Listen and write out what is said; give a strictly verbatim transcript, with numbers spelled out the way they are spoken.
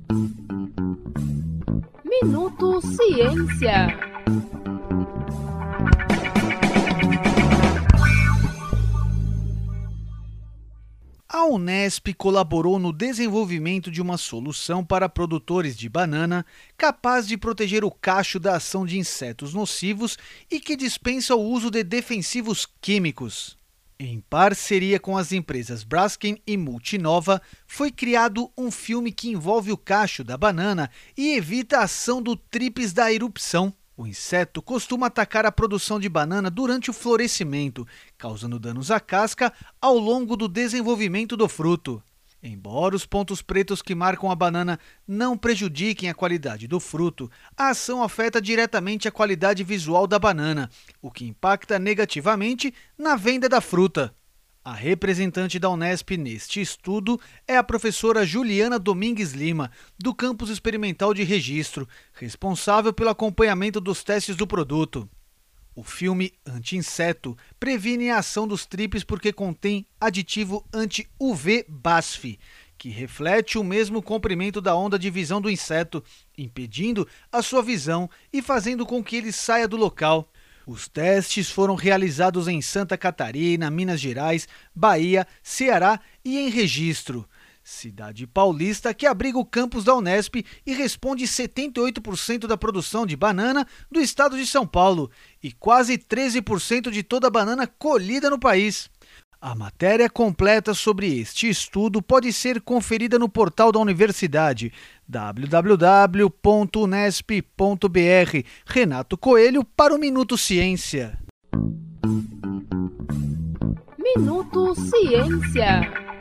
Minuto Ciência. A Unesp colaborou no desenvolvimento de uma solução para produtores de banana capaz de proteger o cacho da ação de insetos nocivos e que dispensa o uso de defensivos químicos. Em parceria com as empresas Braskem e Multinova, foi criado um filme que envolve o cacho da banana e evita a ação do trípis da erupção. O inseto costuma atacar a produção de banana durante o florescimento, causando danos à casca ao longo do desenvolvimento do fruto. Embora os pontos pretos que marcam a banana não prejudiquem a qualidade do fruto, a ação afeta diretamente a qualidade visual da banana, o que impacta negativamente na venda da fruta. A representante da Unesp neste estudo é a professora Juliana Domingues Lima, do Campus Experimental de Registro, responsável pelo acompanhamento dos testes do produto. O filme anti-inseto previne a ação dos trípis porque contém aditivo anti-U V B A S F, que reflete o mesmo comprimento da onda de visão do inseto, impedindo a sua visão e fazendo com que ele saia do local. Os testes foram realizados em Santa Catarina, Minas Gerais, Bahia, Ceará e em Registro, cidade paulista que abriga o campus da Unesp e responde setenta e oito por cento da produção de banana do estado de São Paulo e quase treze por cento de toda a banana colhida no país. A matéria completa sobre este estudo pode ser conferida no portal da universidade w w w ponto unesp ponto b r. Renato Coelho para o Minuto Ciência. Minuto Ciência.